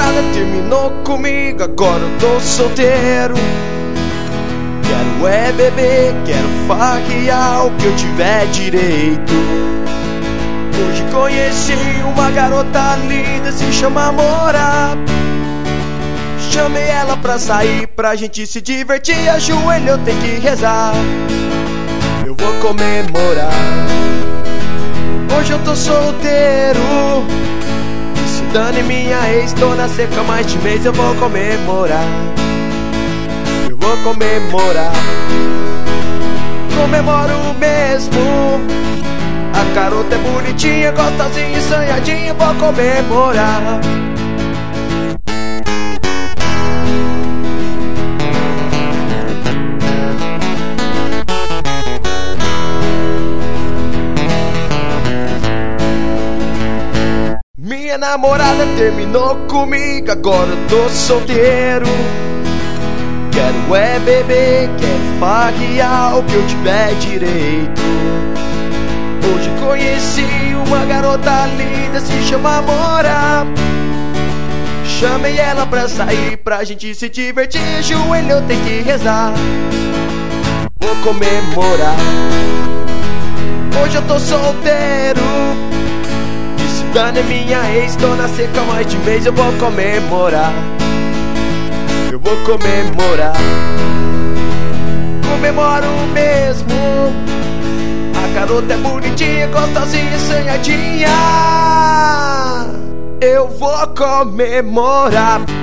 namorada terminou comigo, agora eu tô solteiro. Quero é beber, quero farrear o que eu tiver direito. Hoje conheci uma garota linda, se chama Amora. Chamei ela pra sair, pra gente se divertir. Ajoelho, eu tenho que rezar, eu vou comemorar. Hoje eu tô solteiro, e se dane minha ex, tô na seca mais de mês. Eu vou comemorar, eu vou comemorar. Comemoro mesmo, a garota é bonitinha, gostosinha e sonhadinha. Vou comemorar. Minha namorada terminou comigo, agora eu tô solteiro. Quero é beber, quero farrear o que eu tiver direito. Hoje conheci uma garota linda, se chama Amora. Chamei ela pra sair, pra gente se divertir. Ajoelho, eu tenho que rezar, vou comemorar. Hoje eu tô solteiro, dane minha ex, tô na seca mais de mês. Eu vou comemorar, eu vou comemorar. Comemoro mesmo, a garota é bonitinha, gostosinha e sonhadinha. Eu vou comemorar.